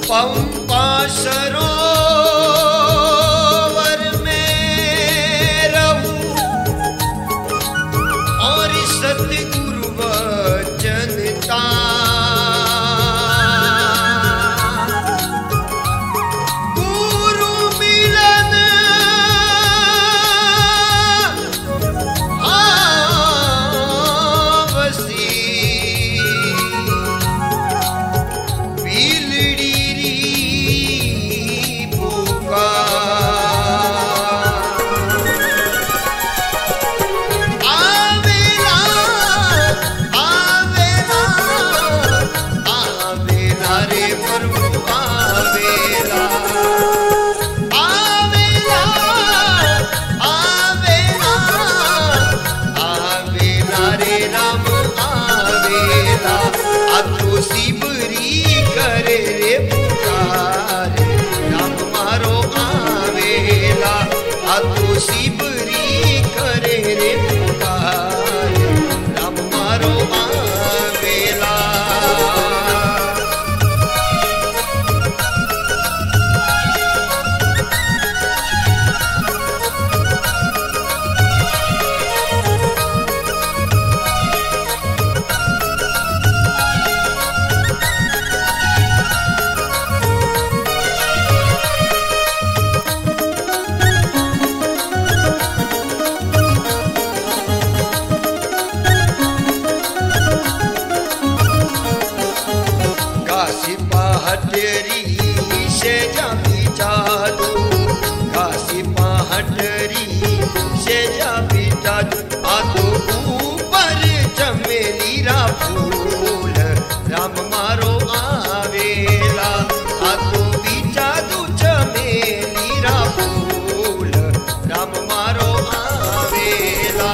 पंपा सरोवर में रहूं और सतगुरु वचनता गुरु मिलन आवसी सिबरी करे रे पुकार राम मारो आवेला आतो सिबरी करे रे पुकार राम मारो आवेला पहाटरी से जाबी जादू काशी पहाटरी से जाबी जादू आतो ऊपर चमेली रा फूल राम मारो आवेला आतो भी जादू चमेली रा फूल राम मारो आवेला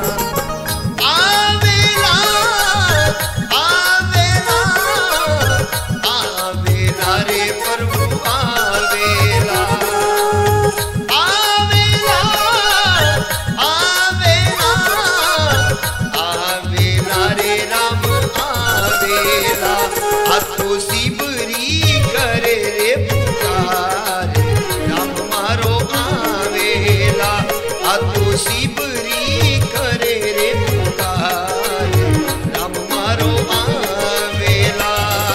आतो सिबरी करे रे पुकार राम मारो आवेला आतो सिबरी करे रे पुकार राम मारो आवेला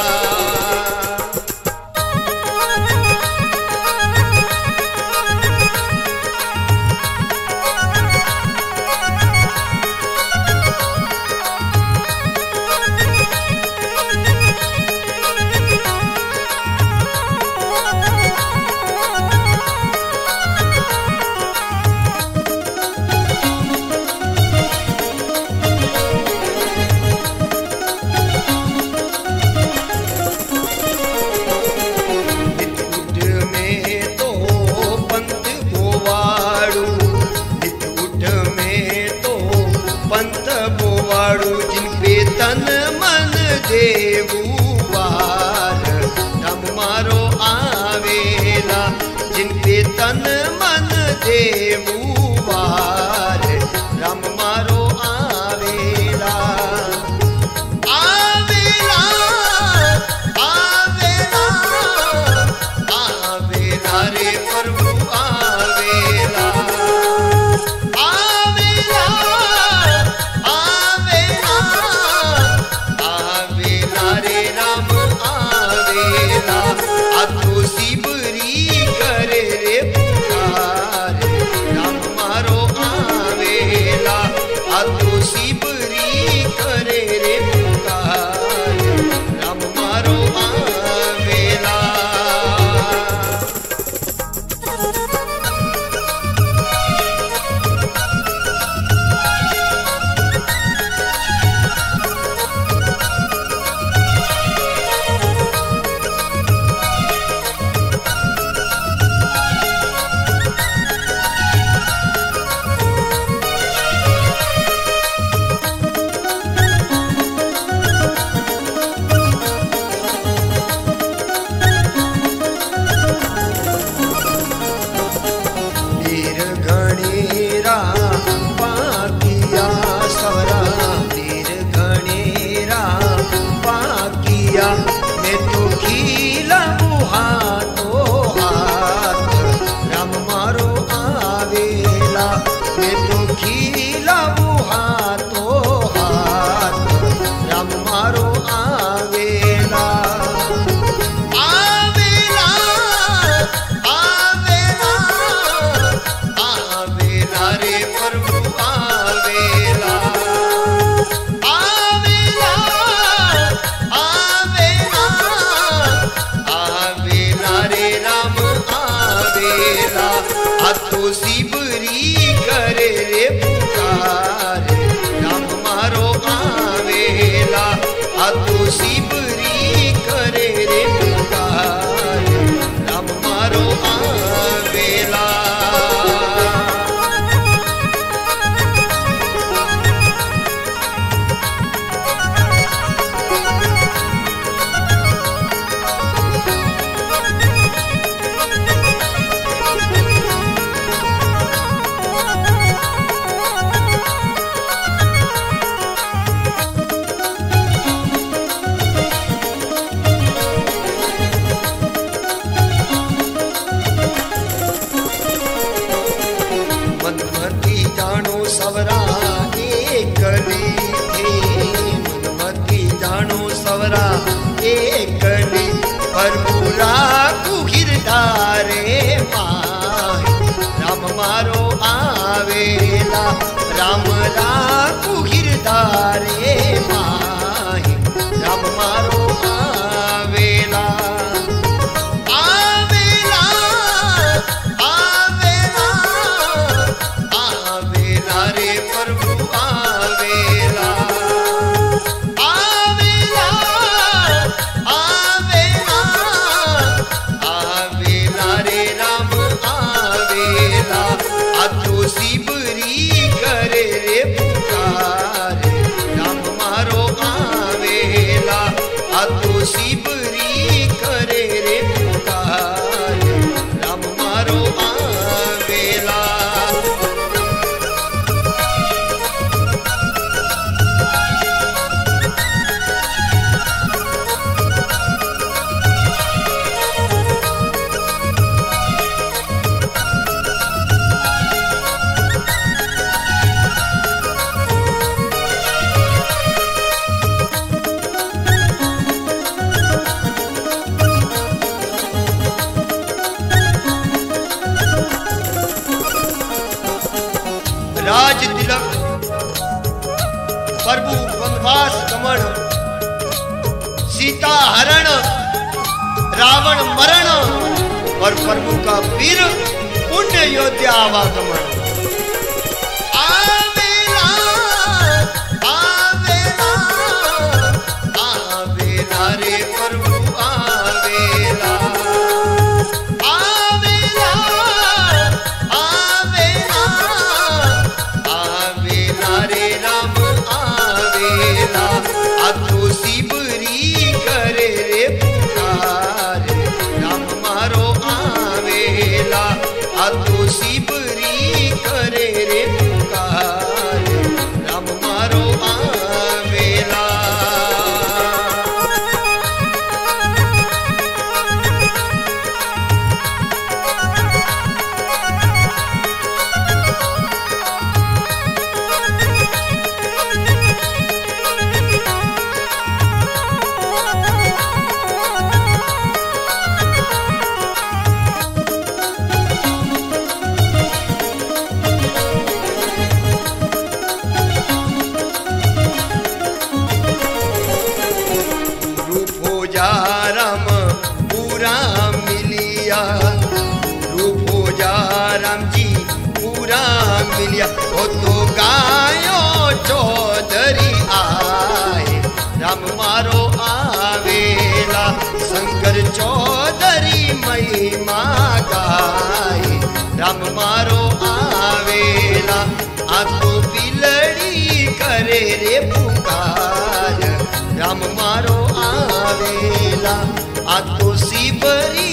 जिनपे तन मन देवुवार राम मारो आवेला जिनपे तन मन देवुवार राम मारो आवेला आवेला आवेला आवेला रे प्रभु आवेला आतो सिबरी करे रे पुकार राम मारो आवे આ તો સીબરી કરે રે પુકાર રામ મારો આવેલા सवरा एक मनमती जानो सवरा एक परमुरा कुहिरदारे माय राम मारो आवेला राम रा कुहिरदारे माय राम मारो आवेला राज तिलक प्रभु वनवास गमन सीता हरण रावण मरण और प्रभु का वीर पुण्य योद्धा आवागमन आवेला आवेला आवेला रे प्रभु आवेला मिलिया वो तो गायो चौधरी आए राम मारो आवेला शंकर चौधरी महिमा गाए राम मारो आवेला आ तो बिलड़ी करे रे पुकार राम मारो आवेला आ तो शिवरी